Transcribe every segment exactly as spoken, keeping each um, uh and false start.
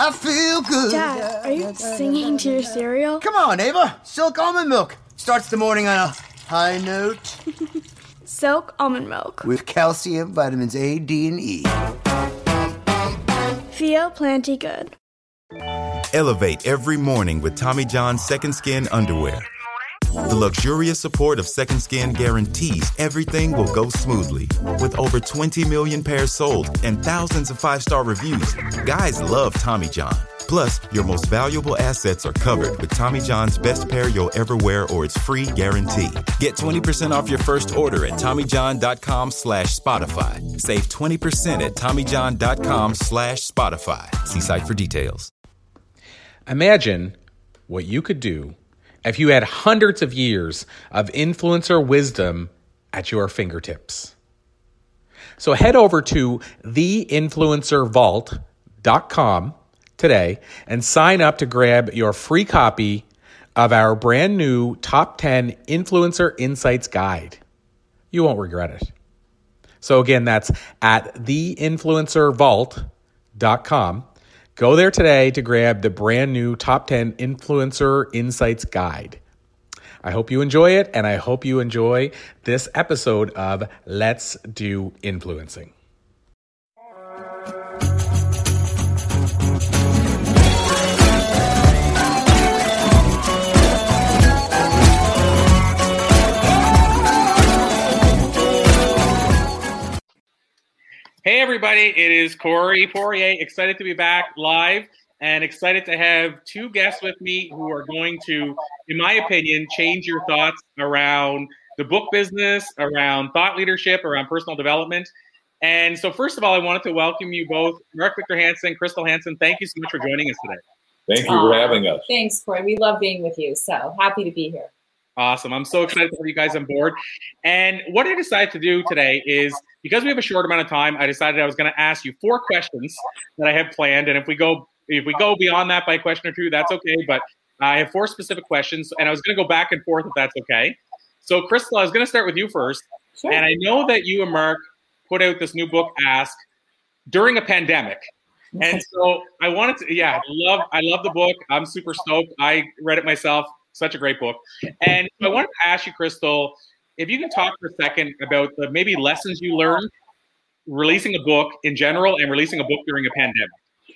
I feel good. Dad, are you singing to your cereal? Come on, Ava. Silk almond milk starts the morning on a high note. Silk almond milk. With calcium, vitamins A, D, and E. Feel plenty good. Elevate every morning with Tommy John's Second Skin underwear. The luxurious support of Second Skin guarantees everything will go smoothly. With over twenty million pairs sold and thousands of five-star reviews, guys love Tommy John. Plus, your most valuable assets are covered with Tommy John's best pair you'll ever wear or its free guarantee. Get twenty percent off your first order at TommyJohn.com slash Spotify. Save twenty percent at TommyJohn.com slash Spotify. See site for details. Imagine what you could do if you had hundreds of years of influencer wisdom at your fingertips. So head over to the influencer vault dot com today and sign up to grab your free copy of our brand new Top ten Influencer Insights Guide. You won't regret it. So again, that's at the influencer vault dot com. Go there today to grab the brand new Top ten Influencer Insights Guide. I hope you enjoy it, and I hope you enjoy this episode of Let's Do Influencing. Hey everybody, it is Corey Poirier, excited to be back live and excited to have two guests with me who are going to, in my opinion, change your thoughts around the book business, around thought leadership, around personal development. And so first of all, I wanted to welcome you both, Mark Victor Hansen, Crystal Hansen. Thank you so much for joining us today. Thank you for having us. Thanks, Corey. We love being with you, so happy to be here. Awesome. I'm so excited to have you guys on board. And what I decided to do today is, because we have a short amount of time, I decided I was going to ask you four questions that I have planned. And if we go if we go beyond that by a question or two, that's okay. But I have four specific questions, and I was going to go back and forth if that's okay. So, Crystal, I was going to start with you first. Sure. And I know that you and Mark put out this new book, Ask, during a pandemic. And so I wanted to, yeah, love, I love the book. I'm super stoked. I read it myself. Such a great book. And I wanted to ask you, Crystal, if you can talk for a second about the maybe lessons you learned releasing a book in general and releasing a book during a pandemic.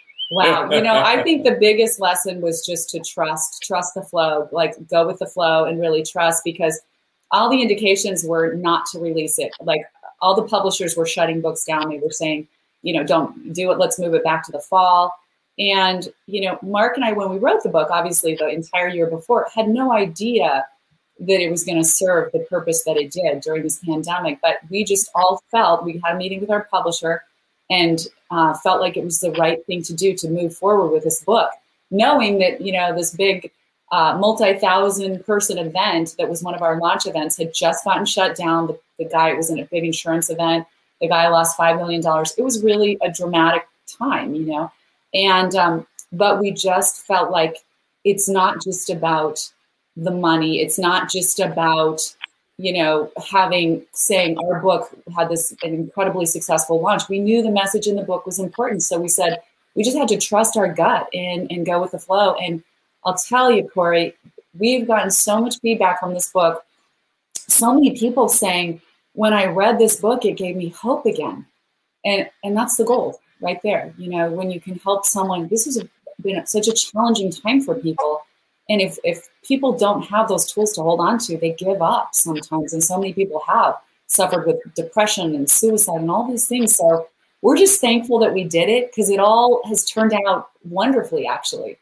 Wow. You know, I think the biggest lesson was just to trust, trust the flow, like go with the flow and really trust, because all the indications were not to release it. Like all the publishers were shutting books down. They were saying, you know, don't do it. Let's move it back to the fall. And, you know, Mark and I, when we wrote the book, obviously the entire year before, had no idea that it was going to serve the purpose that it did during this pandemic. But we just all felt, we had a meeting with our publisher and uh, felt like it was the right thing to do to move forward with this book, knowing that, you know, this big uh, multi-thousand person event that was one of our launch events had just gotten shut down. The, the guy, it was in a big insurance event. The guy lost five million dollars. It was really a dramatic time, you know. And, um, but we just felt like it's not just about the money. It's not just about, you know, having, saying our book had this an incredibly successful launch. We knew the message in the book was important. So we said, we just had to trust our gut and, and go with the flow. And I'll tell you, Corey, we've gotten so much feedback from this book. So many people saying, when I read this book, it gave me hope again. And, and that's the goal. Right there, you know, when you can help someone. This has been such a challenging time for people, and if if people don't have those tools to hold on to, they give up sometimes. And so many people have suffered with depression and suicide and all these things. So we're just thankful that we did it, because it all has turned out wonderfully, actually.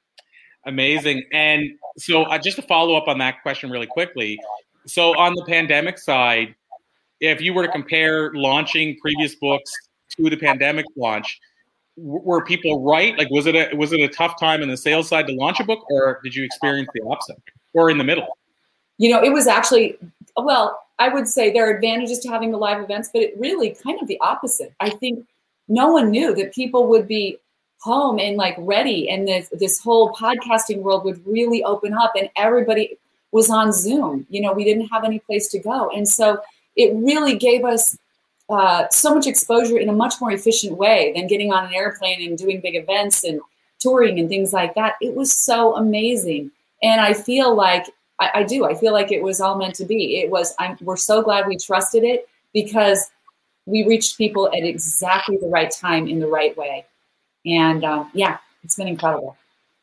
Amazing. And so, uh, just to follow up on that question really quickly, so on the pandemic side, if you were to compare launching previous books to the pandemic launch, were people right? Like, was it a was it a tough time in the sales side to launch a book, or did you experience the opposite, or in the middle? You know, it was actually, well, I would say there are advantages to having the live events, but it really kind of the opposite. I think no one knew that people would be home and like ready, and this this whole podcasting world would really open up, and everybody was on Zoom. You know, we didn't have any place to go, and so it really gave us Uh, so much exposure in a much more efficient way than getting on an airplane and doing big events and touring and things like that. It was so amazing. And I feel like, I, I do, I feel like it was all meant to be. It was, I'm, we're so glad we trusted it because we reached people at exactly the right time in the right way. And um, yeah, it's been incredible.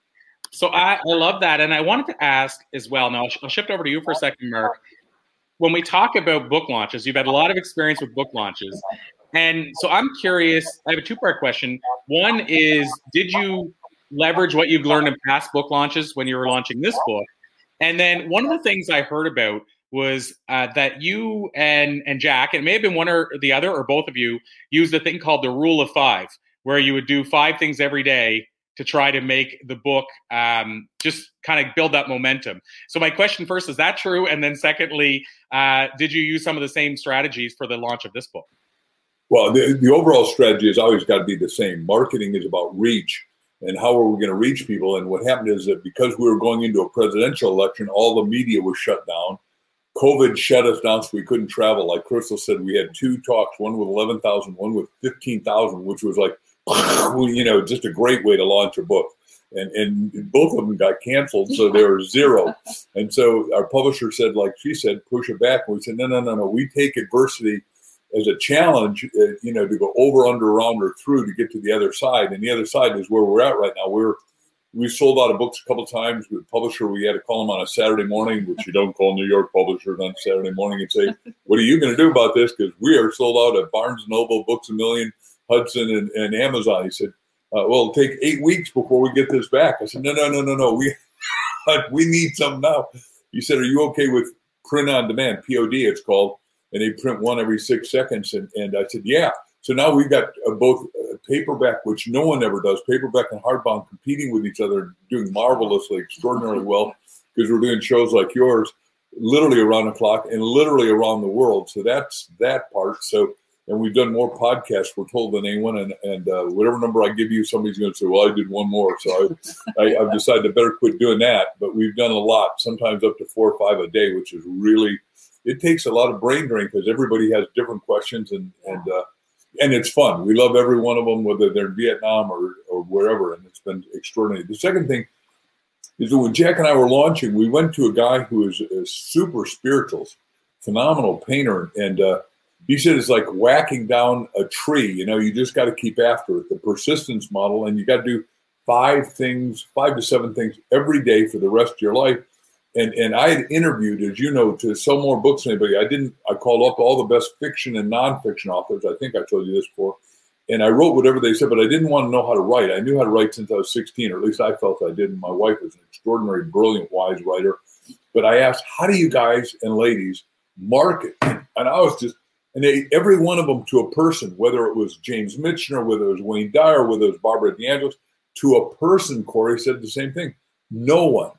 So I, I love that. And I wanted to ask as well, now I'll, I'll shift over to you for a second, Mark. When we talk about book launches, you've had a lot of experience with book launches. And so I'm curious, I have a two-part question. One is, did you leverage what you've learned in past book launches when you were launching this book? And then one of the things I heard about was uh, that you and, and Jack, and it may have been one or the other or both of you, used a thing called the rule of five, where you would do five things every day to try to make the book um, just kind of build that momentum. So my question first, is that true? And then secondly, uh, did you use some of the same strategies for the launch of this book? Well, the, the overall strategy has always got to be the same. Marketing is about reach and how are we going to reach people. And what happened is that because we were going into a presidential election, all the media was shut down. COVID shut us down so we couldn't travel. Like Crystal said, we had two talks, one with eleven thousand, one with fifteen thousand, which was like, you know, just a great way to launch a book. And and both of them got canceled, so they were zero. And so our publisher said, like she said, push it back. And we said, no, no, no, no. We take adversity as a challenge, uh, you know, to go over, under, around, or through to get to the other side. And the other side is where we're at right now. We're We've sold out of books a couple of times with publisher. We had to call them on a Saturday morning, which you don't call New York publishers on Saturday morning, and say, what are you going to do about this? Because we are sold out at Barnes and Noble, Books A Million, Hudson, and, and Amazon. He said, uh, well, it'll take eight weeks before we get this back. I said, no, no, no, no, no. We we need some now. He said, are you okay with print on demand, P O D it's called, and they print one every six seconds? And, and I said, yeah. So now we've got uh, both uh, paperback, which no one ever does, paperback and hardbound competing with each other, doing marvelously, extraordinarily well, because we're doing shows like yours literally around the clock and literally around the world. So that's that part. So, and we've done more podcasts, we're told, than anyone. And, and uh, whatever number I give you, somebody's going to say, well, I did one more. So I, I, I've decided to better quit doing that. But we've done a lot, sometimes up to four or five a day, which is really, it takes a lot of brain drain because everybody has different questions and, and, uh, And it's fun. We love every one of them, whether they're in Vietnam or, or wherever, and it's been extraordinary. The second thing is that when Jack and I were launching, we went to a guy who is a super spirituals, phenomenal painter, and uh, he said it's like whacking down a tree. You know, you just got to keep after it, the persistence model, and you got to do five things, five to seven things every day for the rest of your life. And and I had interviewed, as you know, to sell more books than anybody. I didn't. I called up all the best fiction and nonfiction authors. I think I told you this before. And I wrote whatever they said, but I didn't want to know how to write. I knew how to write since I was sixteen, or at least I felt I did. And my wife is an extraordinary, brilliant, wise writer. But I asked, how do you guys and ladies market? And I was just, and they, every one of them to a person, whether it was James Michener, whether it was Wayne Dyer, whether it was Barbara DeAngelis, to a person, Corey said the same thing. No one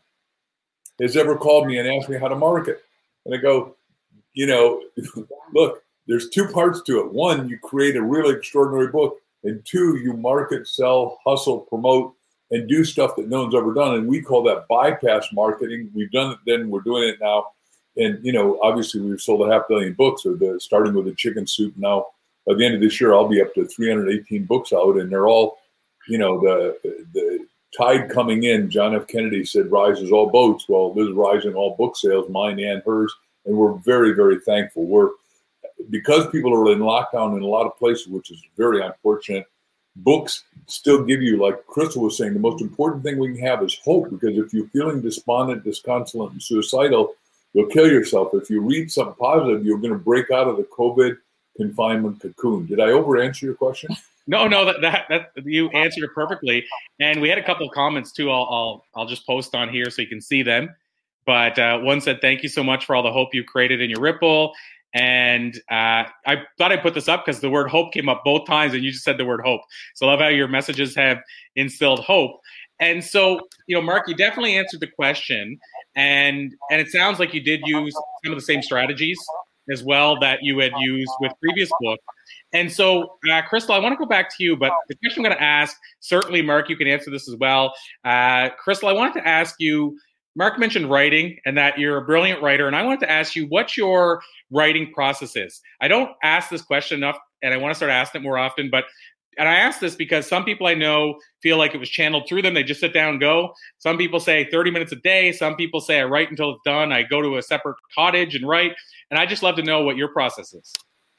has ever called me and asked me how to market. And I go, you know, look, there's two parts to it. One, you create a really extraordinary book. And two, you market, sell, hustle, promote, and do stuff that no one's ever done. And we call that bypass marketing. We've done it then, we're doing it now. And, you know, obviously we've sold a half billion books, or the, starting with a chicken soup. Now, by the end of this year, I'll be up to three hundred eighteen books out, and they're all, you know, the the tide coming in. John F. Kennedy said, rises all boats. Well, this is rising all book sales, mine and hers. And we're very, very thankful. We're, because people are in lockdown in a lot of places, which is very unfortunate, books still give you, like Crystal was saying, the most important thing we can have is hope. Because if you're feeling despondent, disconsolate, and suicidal, you'll kill yourself. If you read something positive, you're going to break out of the COVID confinement cocoon. Did I over answer your question? No, no, that, that that you answered it perfectly. And we had a couple of comments too. I'll I'll, I'll just post on here so you can see them. But uh, one said, "Thank you so much for all the hope you created in your Ripple." And uh, I thought I put this up because the word hope came up both times, and you just said the word hope. So I love how your messages have instilled hope. And so, you know, Mark, you definitely answered the question, and and it sounds like you did use some of the same strategies as well that you had used with previous books. And so, uh, Crystal, I want to go back to you, but the question I'm going to ask, certainly, Mark, you can answer this as well. Uh, Crystal, I wanted to ask you, Mark mentioned writing and that you're a brilliant writer, and I wanted to ask you what your writing process is. I don't ask this question enough, and I want to start asking it more often, but and I ask this because some people I know feel like it was channeled through them. They just sit down and go. Some people say thirty minutes a day. Some people say I write until it's done. I go to a separate cottage and write. And I just love to know what your process is.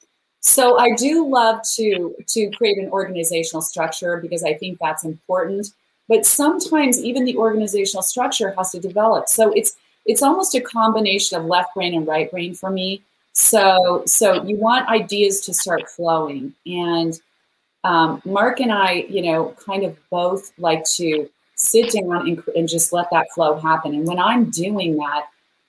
So I do love to to create an organizational structure because I think that's important. But sometimes even the organizational structure has to develop. So it's it's almost a combination of left brain and right brain for me. So so you want ideas to start flowing. And um, Mark and I, you know, kind of both like to sit down and, and just let that flow happen. And when I'm doing that,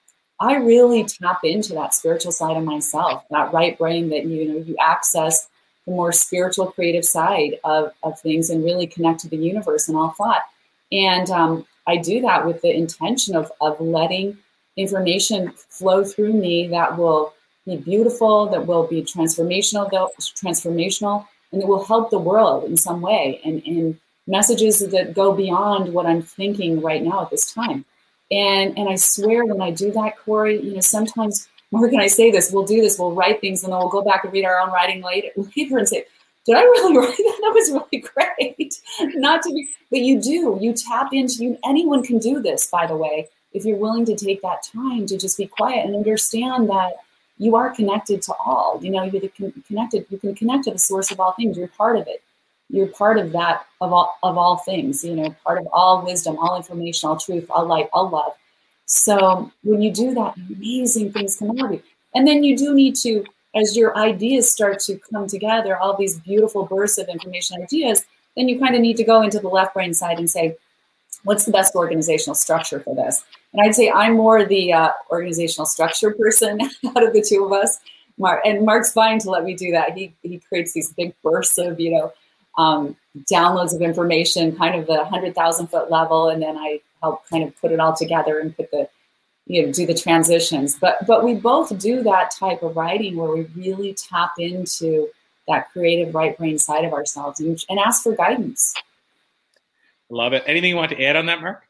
I really tap into that spiritual side of myself, that right brain that, you know, you access the more spiritual, creative side of, of things and really connect to the universe and all thought. And um, I do that with the intention of, of letting information flow through me that will be beautiful, that will be transformational, transformational, and that will help the world in some way. And, and messages that go beyond what I'm thinking right now at this time. And and I swear when I do that, Corey, you know, sometimes, Mark and I say this, we'll do this, we'll write things, and then we'll go back and read our own writing later, later and say, did I really write that? That was really great. Not to be, but you do, you tap into, you. Anyone can do this, by the way, if you're willing to take that time to just be quiet and understand that you are connected to all, you know, you're connected, you can connect to the source of all things, you're part of it. You're part of that, of all of all things, you know, part of all wisdom, all information, all truth, all light, all love. So when you do that, amazing things come out of you. And then you do need to, as your ideas start to come together, all these beautiful bursts of information ideas, then you kind of need to go into the left brain side and say, what's the best organizational structure for this? And I'd say I'm more the uh, organizational structure person out of the two of us. Mark, and Mark's fine to let me do that. He he creates these big bursts of, you know, Um, downloads of information, kind of the one hundred thousand foot level, and then I help kind of put it all together and put the, you know, do the transitions. But but we both do that type of writing where we really tap into that creative right brain side of ourselves and, and ask for guidance. Love it. Anything you want to add on that, Mark?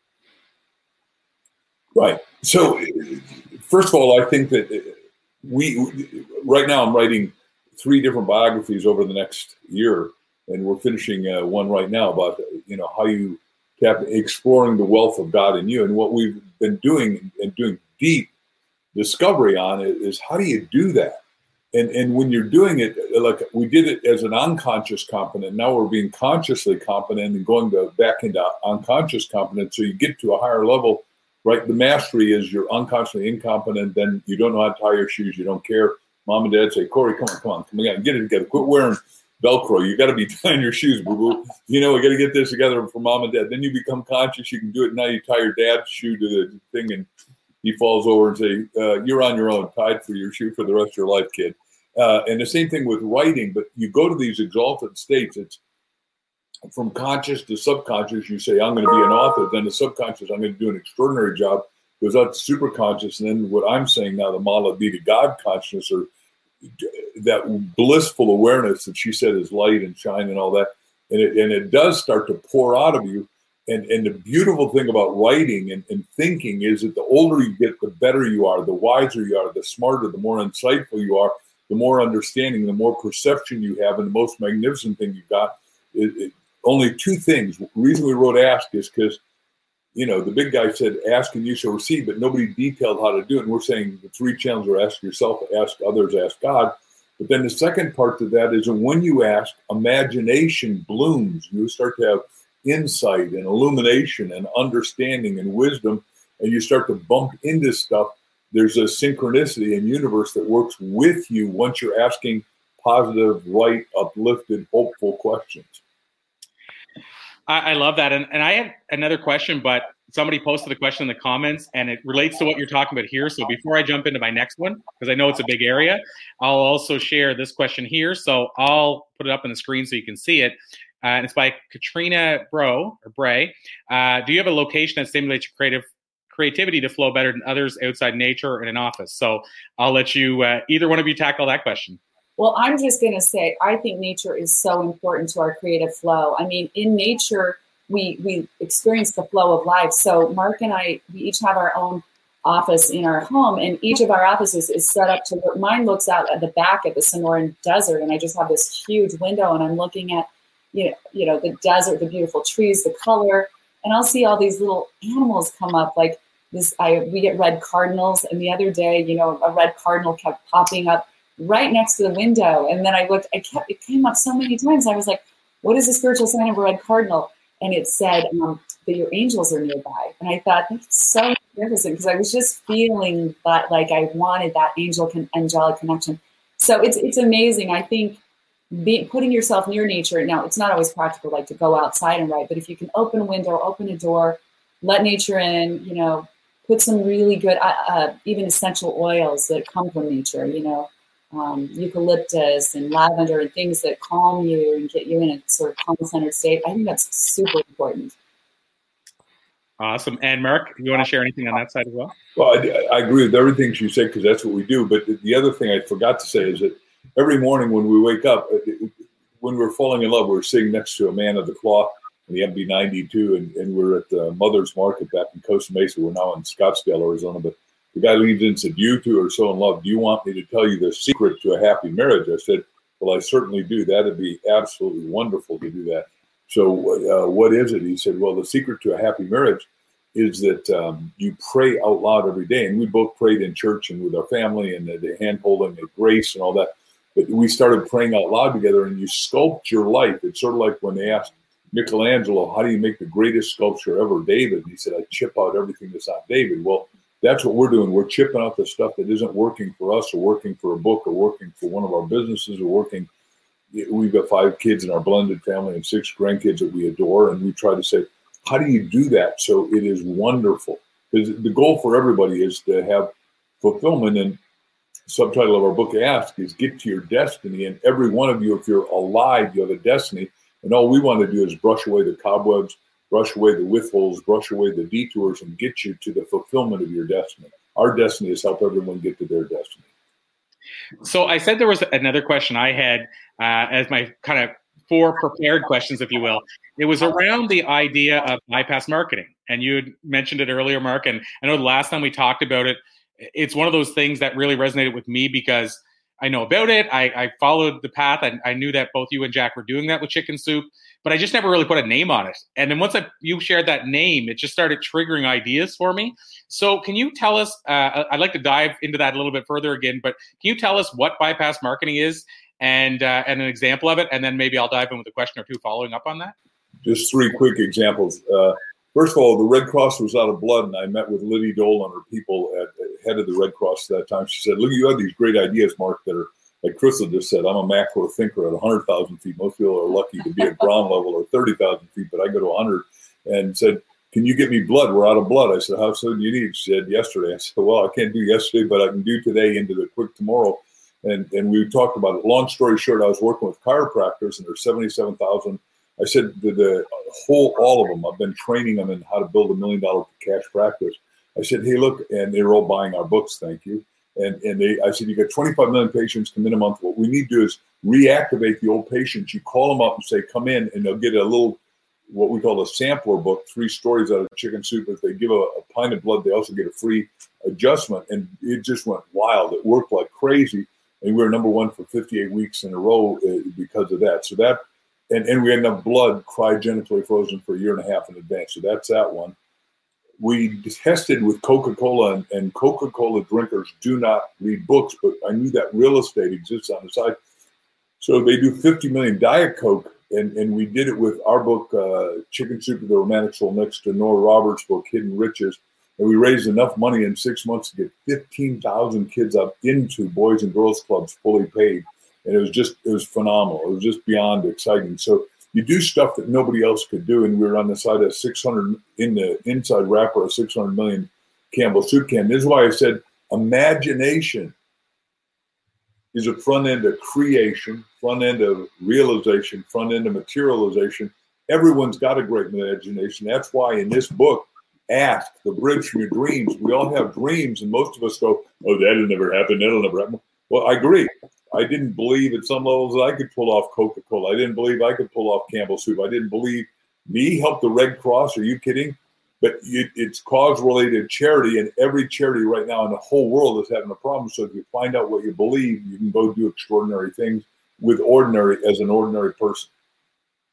Right. So, first of all, I think that we right now I'm writing three different biographies over the next year. And we're finishing uh, one right now about, you know, how you tap, exploring the wealth of God in you. And what we've been doing and doing deep discovery on it is how do you do that? And and when you're doing it, like we did it as an unconscious competent, now we're being consciously competent and going to back into unconscious competent. So you get to a higher level, right? The mastery is you're unconsciously incompetent, then you don't know how to tie your shoes, you don't care. Mom and dad say, Corey, come on, come on, come on, get it together, quit wearing Velcro. You got to be tying your shoes, boo boo. You know, we got to get this together for mom and dad. Then you become conscious. You can do it. Now you tie your dad's shoe to the thing, and he falls over and say, uh, "You're on your own. Tied for your shoe for the rest of your life, kid." Uh, and the same thing with writing. But you go to these exalted states. It's from conscious to subconscious. You say, "I'm going to be an author." Then the subconscious, "I'm going to do an extraordinary job." Goes out to super conscious, and then what I'm saying now, the model of be to God consciousness, or that blissful awareness that she said is light and shine and all that. And it, and it does start to pour out of you. And, and the beautiful thing about writing and, and thinking is that the older you get, the better you are, the wiser you are, the smarter, the more insightful you are, the more understanding, the more perception you have. And the most magnificent thing you've got is it, only two things. The reason we wrote Ask is because, you know, the big guy said, ask and you shall receive, but nobody detailed how to do it. And we're saying the three channels are ask yourself, ask others, ask God. But then the second part to that is that when you ask, imagination blooms. You start to have insight and illumination and understanding and wisdom, and you start to bump into stuff. There's a synchronicity in universe that works with you once you're asking positive, right, uplifted, hopeful questions. I, I love that. And, and I had another question, but somebody posted the question in the comments, and it relates to what you're talking about here. So before I jump into my next one, because I know it's a big area, I'll also share this question here. So I'll put it up on the screen so you can see it. Uh, and it's by Katrina Bro or Bray. Uh, do you have a location that stimulates your creative creativity to flow better than others outside nature or in an office? So I'll let you, uh, either one of you tackle that question. Well, I'm just going to say, I think nature is so important to our creative flow. I mean, in nature, we we experience the flow of life. So Mark and I, we each have our own office in our home, and each of our offices is set up to work. Mine looks out at the back at the Sonoran Desert, and I just have this huge window, and I'm looking at you know, you know, the desert, the beautiful trees, the color, and I'll see all these little animals come up like this. I we get red cardinals, and the other day, you know, a red cardinal kept popping up right next to the window, and then I looked. I kept it came up so many times. I was like, "What is the spiritual sign of a red cardinal?" And it said um, that your angels are nearby. And I thought, that's so magnificent, because I was just feeling that, like I wanted that angel con- angelic connection. So it's it's amazing. I think be, putting yourself near nature. Now, it's not always practical, like to go outside and write, but if you can open a window, open a door, let nature in, you know, put some really good, uh, uh, even essential oils that come from nature, you know, um, eucalyptus and lavender and things that calm you and get you in a sort of calm-centered state. I think that's super important. Awesome. And Mark, you want to share anything on that side as well? Well, I, I agree with everything she said, because that's what we do. But the other thing I forgot to say is that every morning when we wake up, when we're falling in love, we're sitting next to a man of the cloth in the M B ninety-two, and, and we're at the Mother's Market back in Costa Mesa. We're now in Scottsdale, Arizona. But the guy leans in and said, "You two are so in love. Do you want me to tell you the secret to a happy marriage?" I said, "Well, I certainly do. That'd be absolutely wonderful to do that." So uh, what is it? He said, "Well, the secret to a happy marriage is that um, you pray out loud every day." And we both prayed in church and with our family, and the, the hand holding, the grace and all that. But we started praying out loud together, and you sculpt your life. It's sort of like when they asked Michelangelo, "How do you make the greatest sculpture ever, David?" And he said, "I chip out everything that's not David." Well, that's what we're doing. We're chipping out the stuff that isn't working for us, or working for a book, or working for one of our businesses, or working. We've got five kids in our blended family and six grandkids that we adore. And we try to say, how do you do that so it is wonderful? Because the goal for everybody is to have fulfillment. And the subtitle of our book, Ask, is Get to Your Destiny. And every one of you, if you're alive, you have a destiny. And all we want to do is brush away the cobwebs, brush away the withholds, brush away the detours, and get you to the fulfillment of your destiny. Our destiny is help everyone get to their destiny. So I said there was another question I had uh, as my kind of four prepared questions, if you will. It was around the idea of bypass marketing. And you had mentioned it earlier, Mark. And I know the last time we talked about it, it's one of those things that really resonated with me because I know about it. I, I followed the path. I, I knew that both you and Jack were doing that with Chicken Soup, but I just never really put a name on it. And then once I, you shared that name, it just started triggering ideas for me. So can you tell us, uh, I'd like to dive into that a little bit further again, but can you tell us what bypass marketing is and uh, and an example of it? And then maybe I'll dive in with a question or two following up on that. Just three quick examples. Uh, first of all, the Red Cross was out of blood, and I met with Liddy Dole and her people at, at head of the Red Cross at that time. She said, "Look, you have these great ideas, Mark, that are, like Crystal just said, I'm a macro thinker at one hundred thousand feet. Most people are lucky to be at ground level or thirty thousand feet, but I go to one hundred. And said, can you get me blood? We're out of blood. I said, how soon do you need? She said, yesterday. I said, well, I can't do yesterday, but I can do today into the quick tomorrow. And and we talked about it. Long story short, I was working with chiropractors, and there's seventy-seven thousand. I said, the, the whole, all of them, I've been training them in how to build a million dollar cash practice. I said, hey, look, and they're all buying our books. Thank you. And and they, I said, you got twenty-five million patients come in a month. What we need to do is reactivate the old patients. You call them up and say, come in, and they'll get a little, what we call a sampler book, three stories out of Chicken Soup. If they give a, a pint of blood, they also get a free adjustment. And it just went wild. It worked like crazy. And we were number one for fifty-eight weeks in a row uh, because of that. So that, and, and we had enough blood cryogenically frozen for a year and a half in advance. So that's that one. We tested with Coca-Cola, and, and Coca-Cola drinkers do not read books, but I knew that real estate exists on the side. So they do fifty million Diet Coke, and, and we did it with our book, uh, Chicken Soup of the Romantic Soul, next to Nora Roberts' book, Hidden Riches. And we raised enough money in six months to get fifteen thousand kids up into Boys and Girls Clubs fully paid. And it was just, it was phenomenal. It was just beyond exciting. So you do stuff that nobody else could do. And we were on the side of six hundred, in the inside wrapper of six hundred million Campbell Soup can. This is why I said imagination is a front end of creation, front end of realization, front end of materialization. Everyone's got a great imagination. That's why in this book, Ask, the bridge from your dreams. We all have dreams, and most of us go, oh, that'll never happen, that'll never happen. Well, I agree. I didn't believe at some levels that I could pull off Coca-Cola. I didn't believe I could pull off Campbell Soup. I didn't believe me help the Red Cross. Are you kidding? But it, it's cause-related charity, and every charity right now in the whole world is having a problem. So if you find out what you believe, you can go do extraordinary things with ordinary as an ordinary person.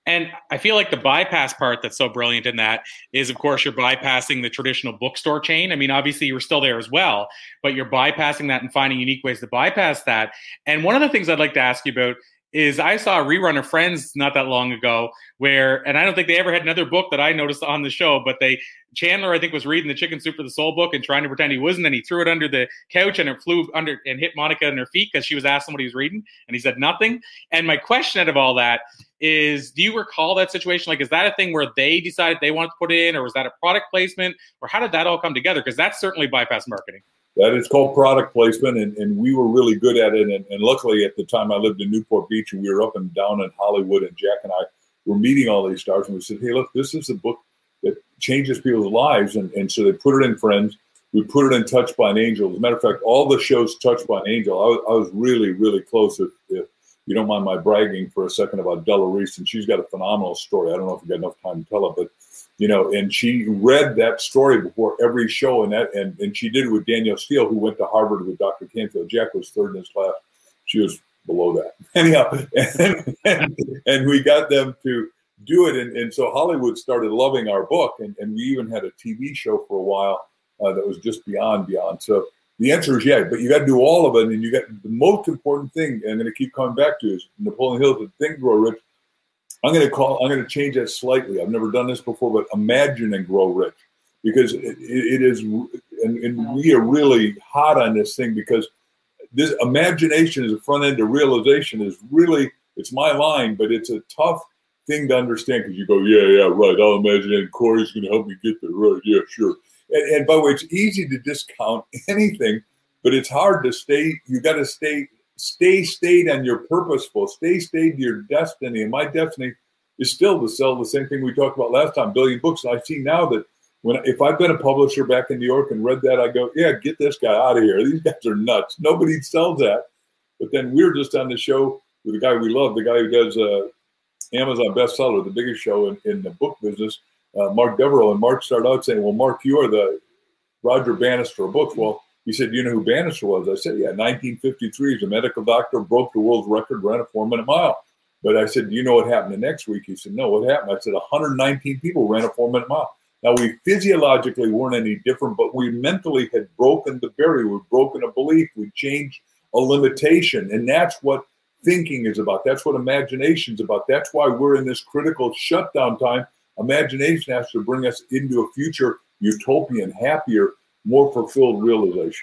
And I feel like the bypass part that's so brilliant in that is, of course, you're bypassing the traditional bookstore chain. I mean, obviously, you were still there as well, but you're bypassing that and finding unique ways to bypass that. And one of the things I'd like to ask you about is I saw a rerun of Friends not that long ago where, and I don't think they ever had another book that I noticed on the show, but they, Chandler, I think, was reading the Chicken Soup for the Soul book and trying to pretend he wasn't, and he threw it under the couch and it flew under and hit Monica in her feet because she was asking what he was reading, and he said nothing. And my question out of all that is, do you recall that situation? Like, is that a thing where they decided they wanted to put in, or was that a product placement, or how did that all come together? Because that's certainly bypass marketing. That is called product placement, and, and we were really good at it. And, and luckily, at the time, I lived in Newport Beach, and we were up and down in Hollywood, and Jack and I were meeting all these stars, and we said, hey, look, this is a book that changes people's lives. And, and so they put it in Friends. We put it in Touched by an Angel. As a matter of fact, all the shows Touched by an Angel, I was, I was really, really close. If, if you don't mind my bragging for a second about Della Reese, and she's got a phenomenal story. I don't know if we got enough time to tell it, but you know, and she read that story before every show, and that, and, and she did it with Danielle Steele, who went to Harvard with Doctor Canfield. Jack was third in his class. She was below that. Anyhow, and, and, and we got them to do it. And, and so Hollywood started loving our book, and, and we even had a T V show for a while uh, that was just beyond, beyond. So the answer is yeah, but you got to do all of it. And you got the most important thing, and I'm going to keep coming back to, is Napoleon Hill, the Think and Grow Rich. I'm going to call. I'm going to change that slightly. I've never done this before, but imagine and grow rich, because it, it is, and, and we are really hot on this thing, because this imagination is the front end of realization. Is really, it's my line, but it's a tough thing to understand, because you go, yeah, yeah, right. I'll imagine it. Corey's going to help me get there, right? Yeah, sure. And, and by the way, it's easy to discount anything, but it's hard to stay. You got to stay. Stay stayed on your purposeful, stay stayed to your destiny. And my destiny is still to sell the same thing we talked about last time, billion books. And I see now that when, if I've been a publisher back in New York and read that, I go, yeah, get this guy out of here. These guys are nuts. Nobody sells that. But then we're just on the show with the guy we love, the guy who does uh, Amazon bestseller, the biggest show in, in the book business, uh, Mark Devereaux. And Mark started out saying, well, Mark, you are the Roger Bannister of books. Well, he said, you know who Bannister was? I said, yeah, nineteen fifty-three. He's a medical doctor, broke the world's record, ran a four-minute mile. But I said, do you know what happened the next week? He said, no, what happened? I said, one hundred nineteen people ran a four-minute mile. Now, we physiologically weren't any different, but we mentally had broken the barrier. We'd broken a belief. We changed a limitation. And that's what thinking is about. That's what imagination is about. That's why we're in this critical shutdown time. Imagination has to bring us into a future utopian, happier, more fulfilled realization.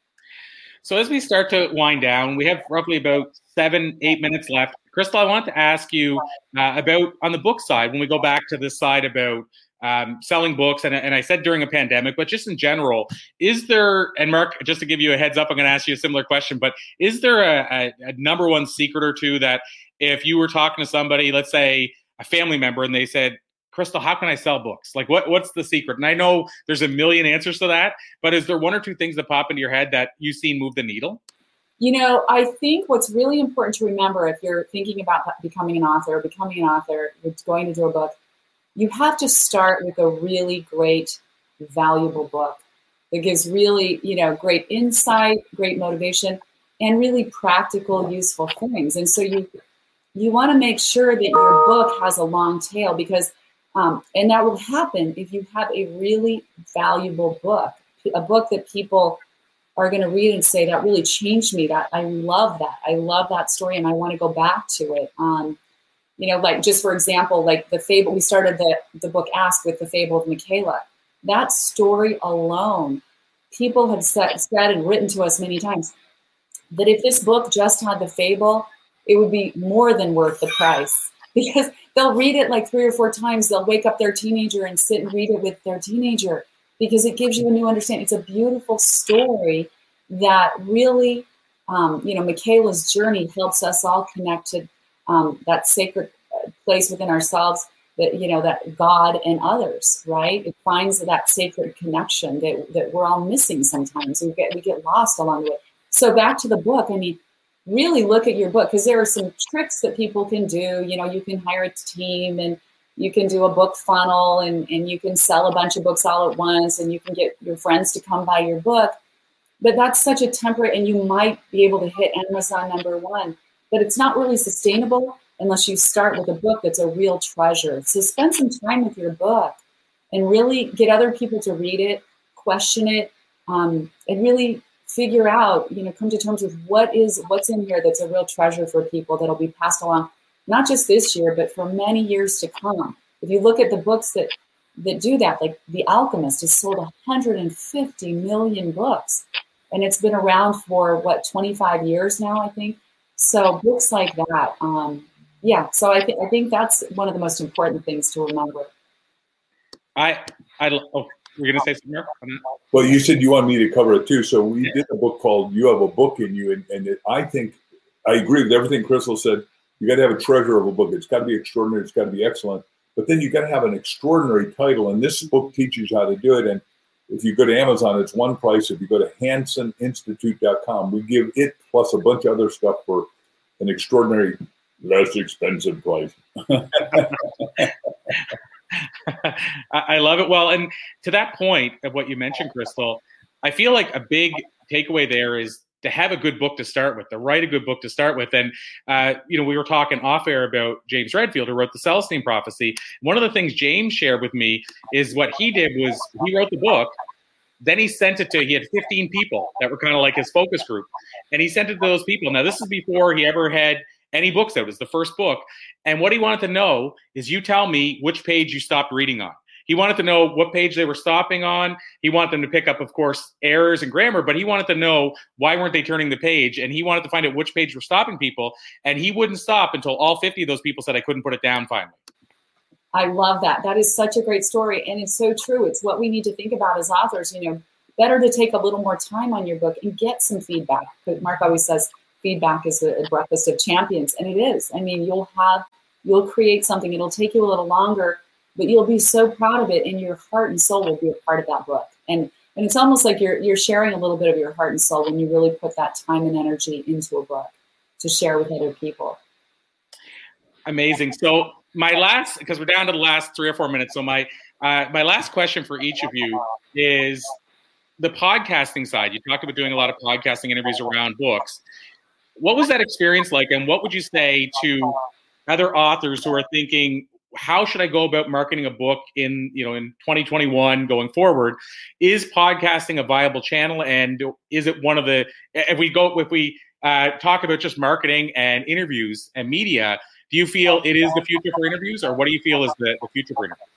So as we start to wind down, we have roughly about seven, eight minutes left. Crystal, I want to ask you uh, about, on the book side, when we go back to this side about um, selling books, and, and I said during a pandemic, but just in general, is there, and Mark, just to give you a heads up, I'm going to ask you a similar question, but is there a, a, a number one secret or two that if you were talking to somebody, let's say a family member, and they said, Crystal, how can I sell books? Like, what, what's the secret? And I know there's a million answers to that, but is there one or two things that pop into your head that you've seen move the needle? You know, I think what's really important to remember if you're thinking about becoming an author, becoming an author, you're going to do a book, you have to start with a really great, valuable book that gives really, you know, great insight, great motivation, and really practical, useful things. And so you you want to make sure that your book has a long tail, because Um, and that will happen if you have a really valuable book, a book that people are going to read and say, that really changed me. That I love that. I love that story, and I want to go back to it. Um, you know, like just for example, like the fable, we started the, the book Ask with the Fable of Michaela. That story alone, people have said, said and written to us many times that if this book just had the fable, it would be more than worth the price. Because they'll read it like three or four times. They'll wake up their teenager and sit and read it with their teenager, because it gives you a new understanding. It's a beautiful story that really, um, you know, Michaela's journey helps us all connect to um, that sacred place within ourselves, that, you know, that God and others, right? It finds that sacred connection that, that we're all missing sometimes. We get, we get lost along the way. So back to the book, I mean, really look at your book, because there are some tricks that people can do. You know, you can hire a team, and you can do a book funnel, and, and you can sell a bunch of books all at once, and you can get your friends to come buy your book. But that's such a temporary, and you might be able to hit Amazon number one, but it's not really sustainable. unless you start with a book that's a real treasure. So spend some time with your book and really get other people to read it, question it, um, and really figure out, you know, come to terms with what is what's in here that's a real treasure for people that'll be passed along, not just this year, but for many years to come. If you look at the books that that do that, like The Alchemist has sold one hundred fifty million books, and it's been around for what, twenty-five years now, I think. So books like that, um, yeah. So I think I think that's one of the most important things to remember. I I oh, you're gonna say something more? Well, you said you wanted me to cover it too. So we did a book called "You Have a Book in You," and, and it, I think I agree with everything Crystal said. You got to have a treasure of a book. It's got to be extraordinary. It's got to be excellent. But then you got to have an extraordinary title, and this book teaches you how to do it. And if you go to Amazon, it's one price. If you go to Hansen Institute dot com, we give it plus a bunch of other stuff for an extraordinary, less expensive price. I love it. Well, and to that point of what you mentioned, Crystal, I feel like a big takeaway there is to have a good book to start with, to write a good book to start with. And, uh, you know, we were talking off air about James Redfield, who wrote the Celestine Prophecy. One of the things James shared with me is what he did was he wrote the book, then he sent it to, he had fifteen people that were kind of like his focus group. And he sent it to those people. Now, this is before he ever had any books out. It was the first book. And what he wanted to know is, you tell me which page you stopped reading on. He wanted to know what page they were stopping on. He wanted them to pick up, of course, errors and grammar, but he wanted to know why weren't they turning the page, and he wanted to find out which page were stopping people, and he wouldn't stop until all fifty of those people said, I couldn't put it down finally. I love that. That is such a great story, and it's so true. It's what we need to think about as authors. You know, better to take a little more time on your book and get some feedback. Mark always says feedback is the breakfast of champions, and it is. I mean, you'll have, you'll create something. It'll take you a little longer, but you'll be so proud of it, and your heart and soul will be a part of that book. And and it's almost like you're you're sharing a little bit of your heart and soul when you really put that time and energy into a book to share with other people. Amazing. So my last, because we're down to the last three or four minutes. So my uh, my last question for each of you is the podcasting side. You talked about doing a lot of podcasting interviews around books. What was that experience like, and what would you say to other authors who are thinking, how should I go about marketing a book in, you know, in twenty twenty-one going forward? Is podcasting a viable channel? And is it one of the, if we go, if we uh, talk about just marketing and interviews and media, do you feel it is the future for interviews, or what do you feel is the, the future for interviews?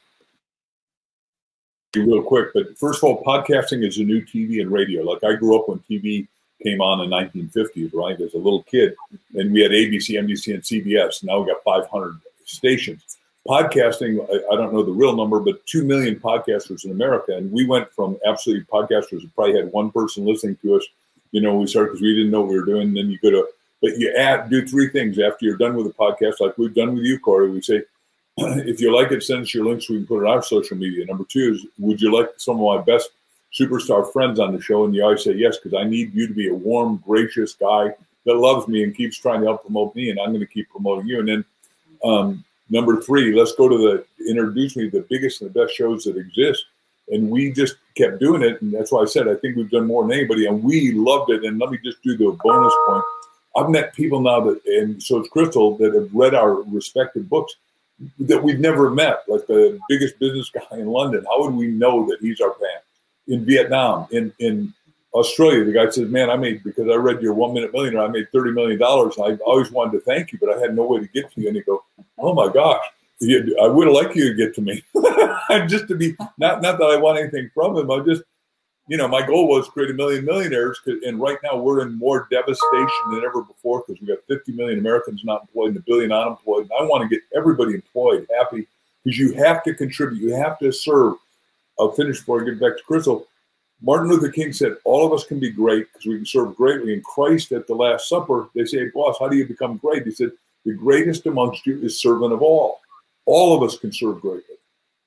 Real quick, but first of all, podcasting is a new T V and radio. Like, I grew up when T V came on in nineteen fifties, right? As a little kid, and we had A B C, N B C, and C B S. Now we got five hundred stations. Podcasting, I, I don't know the real number, but two million podcasters in America. And we went from absolutely podcasters who probably had one person listening to us. You know, we started because we didn't know what we were doing. And then you go to, but you add, do three things after you're done with the podcast, like we've done with you, Corey. We say, if you like it, send us your links so we can put it on our social media. Number two is, would you like some of my best superstar friends on the show? And you always say yes, because I need you to be a warm, gracious guy that loves me and keeps trying to help promote me, and I'm going to keep promoting you. And then um, number three, let's go to the, introduce me to the biggest and the best shows that exist. And we just kept doing it. And that's why I said, I think we've done more than anybody, and we loved it. And let me just do the bonus point. I've met people now that, and so it's Crystal, that have read our respective books that we've never met, like the biggest business guy in London. How would we know that he's our fan? In Vietnam, in, in Australia, the guy says, man, I made, because I read your One Minute Millionaire, I made thirty million dollars. I always wanted to thank you, but I had no way to get to you. And he go, oh my gosh, I would have liked you to get to me. Just to be, not, not that I want anything from him. I just, you know, my goal was to create a million millionaires. And right now we're in more devastation than ever before, because we got fifty million Americans not employed and a billion unemployed. And I want to get everybody employed, happy, because you have to contribute. You have to serve. I'll finish before I get back to Crystal. Martin Luther King said, all of us can be great because we can serve greatly. And Christ at the Last Supper, they say, boss, how do you become great? He said, the greatest amongst you is servant of all. All of us can serve greatly.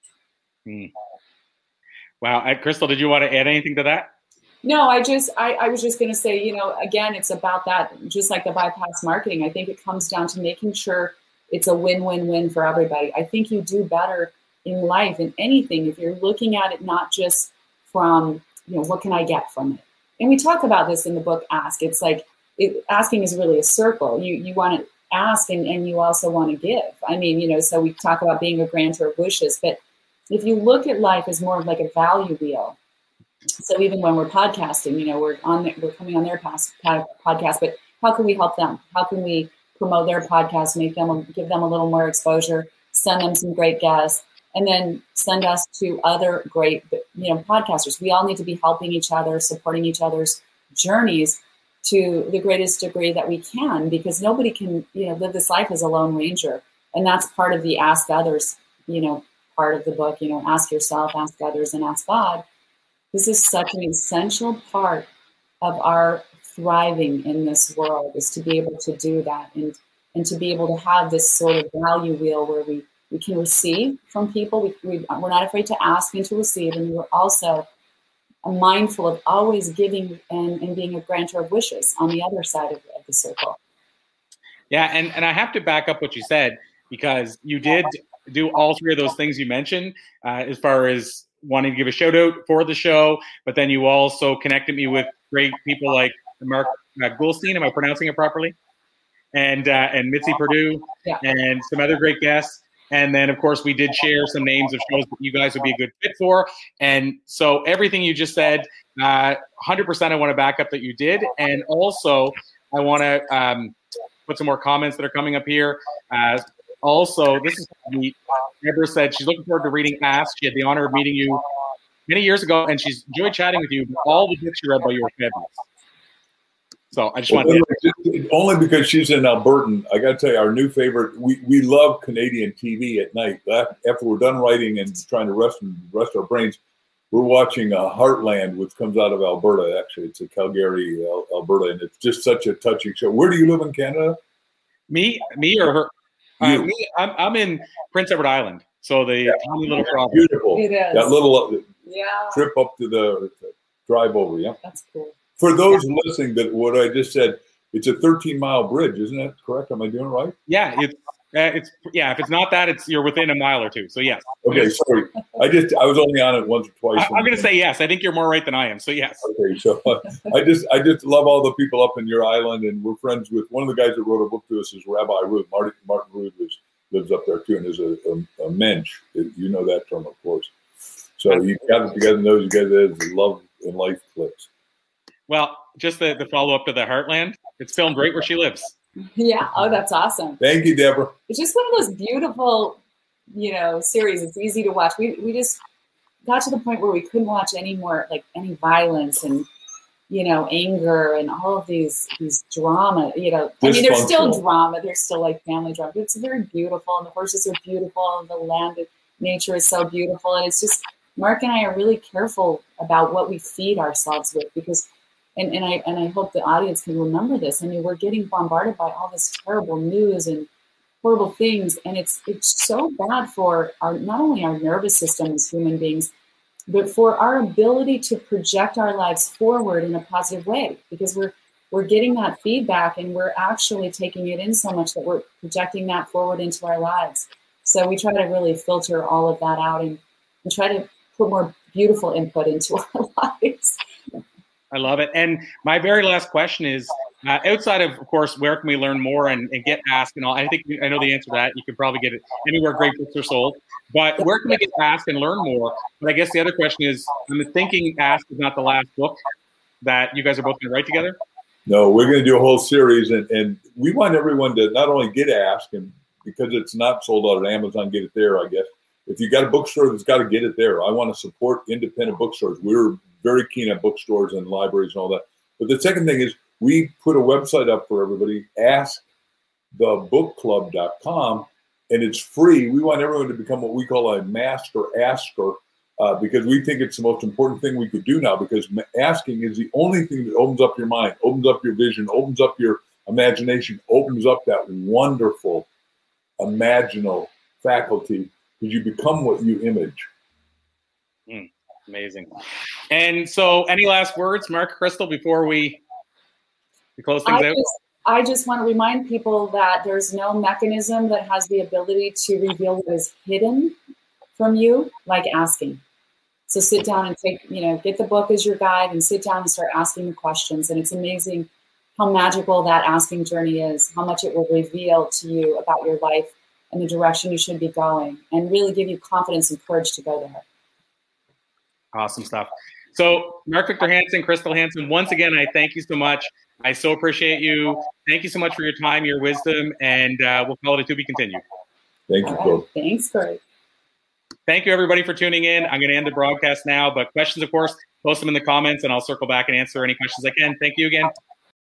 Hmm. Wow. Uh, Crystal, did you want to add anything to that? No, I just, I, I was just going to say, you know, again, it's about that, just like the bypass marketing. I think it comes down to making sure it's a win-win-win for everybody. I think you do better in life, in anything, if you're looking at it not just from, you know, what can I get from it? And we talk about this in the book, Ask. It's like, it, asking is really a circle. You you want to ask and, and you also want to give. I mean, you know, so we talk about being a grantor of wishes, but if you look at life as more of like a value wheel, so even when we're podcasting, you know, we're on, the, we're coming on their past podcast, but how can we help them? How can we promote their podcast, make them, give them a little more exposure, send them some great guests, and then send us to other great, you know, podcasters. We all need to be helping each other, supporting each other's journeys to the greatest degree that we can, because nobody can, you know, live this life as a lone ranger. And that's part of the ask others, you know, part of the book, you know, ask yourself, ask others, and ask God. This is such an essential part of our thriving in this world, is to be able to do that and, and to be able to have this sort of value wheel where we, we can receive from people. We, we, we're not afraid to ask and to receive. And we're also mindful of always giving and, and being a grantor of wishes on the other side of, of the circle. Yeah, and, and I have to back up what you said, because you did do all three of those things you mentioned, uh, as far as wanting to give a shout out for the show, but then you also connected me with great people like Mark uh, Goulstein. Am I pronouncing it properly? And uh, and Mitzi Perdue, yeah. and some other great guests. And then, of course, we did share some names of shows that you guys would be a good fit for. And so everything you just said, uh, one hundred percent I want to back up that you did. And also, I want to um, put some more comments that are coming up here. Uh, also, this is neat. Deborah said she's looking forward to reading Ask. She had the honor of meeting you many years ago, and she's enjoyed chatting with you. But all the books you read by you were fabulous. So I just well, want to only because she's in Albertan. I got to tell you, our new favorite. We we love Canadian T V at night. After we're done writing and trying to rest and rest our brains, we're watching uh, Heartland, which comes out of Alberta. Actually, it's a Calgary, Alberta, and it's just such a touching show. Where do you live in Canada? Me, me or her? Uh, me, I'm I'm in Prince Edward Island, so the yeah. tiny little province. Beautiful. It is. That little uh, yeah. trip up to the drive over. Yeah, that's cool. For those yeah. listening, that what I just said, it's a thirteen mile bridge, isn't that correct? Am I doing it right? Yeah, it's uh, it's yeah. If it's not that, it's you're within a mile or two. So yes. Okay, sorry. I just I was only on it once or twice. I, I'm going to say yes. I think you're more right than I am. So yes. Okay, so uh, I just I just love all the people up in your island, and we're friends with one of the guys that wrote a book to us is Rabbi Ruth. Martin Martin Ruth is, lives up there too, and is a, a, a mensch. You know that term, of course. So you got it together, knows you guys as love and life clicks. Well, just the, the follow-up to the Heartland, it's filmed right where she lives. Yeah. Oh, that's awesome. Thank you, Deborah. It's just one of those beautiful, you know, series. It's easy to watch. We we just got to the point where we couldn't watch any more, like any violence and, you know, anger and all of these these drama. You know, I mean, there's still drama. There's still like family drama. But it's very beautiful, and the horses are beautiful, and the land, nature is so beautiful, and it's just Mark and I are really careful about what we feed ourselves with, because. And, and I and I hope the audience can remember this. I mean, we're getting bombarded by all this terrible news and horrible things, and it's it's so bad for our not only our nervous system as human beings, but for our ability to project our lives forward in a positive way. Because we're we're getting that feedback, and we're actually taking it in so much that we're projecting that forward into our lives. So we try to really filter all of that out and, and try to put more beautiful input into our lives. I love it. And my very last question is, uh, outside of, of course, where can we learn more and, and get asked and all? I think I know the answer to that. You can probably get it anywhere great books are sold. But where can we get asked and learn more? But I guess the other question is, I'm thinking Ask is not the last book that you guys are both going to write together? No, we're going to do a whole series. And, and we want everyone to not only get Ask, and because it's not sold out at Amazon, get it there, I guess. If you got a bookstore that's got to get it there, I want to support independent bookstores. We're very keen at bookstores and libraries and all that. But the second thing is we put a website up for everybody, ask the book club dot com, and it's free. We want everyone to become what we call a master asker uh, because we think it's the most important thing we could do now, because asking is the only thing that opens up your mind, opens up your vision, opens up your imagination, opens up that wonderful imaginal faculty, because you become what you image. Mm, amazing. And so any last words, Mark, Crystal, before we, we close things I out? Just, I just want to remind people that there's no mechanism that has the ability to reveal what is hidden from you, like asking. So sit down and take, you know, get the book as your guide and sit down and start asking the questions. And it's amazing how magical that asking journey is, how much it will reveal to you about your life and the direction you should be going, and really give you confidence and courage to go there. Awesome stuff. So Mark Victor Hansen, Crystal Hansen, once again, I thank you so much. I so appreciate you. Thank you so much for your time, your wisdom, and uh, we'll call it a to be continued. Thank you, All Corey. right. Thanks, Corey. Thank you, everybody, for tuning in. I'm going to end the broadcast now, but questions, of course, post them in the comments, and I'll circle back and answer any questions I can. Thank you again.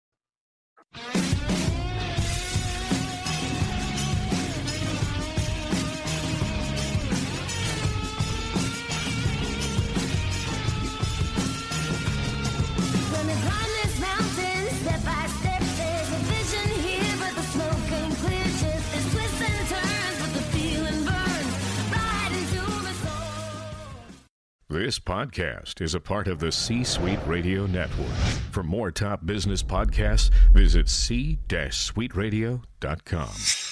This podcast is a part of the C-Suite Radio Network. For more top business podcasts, visit c suite radio dot com.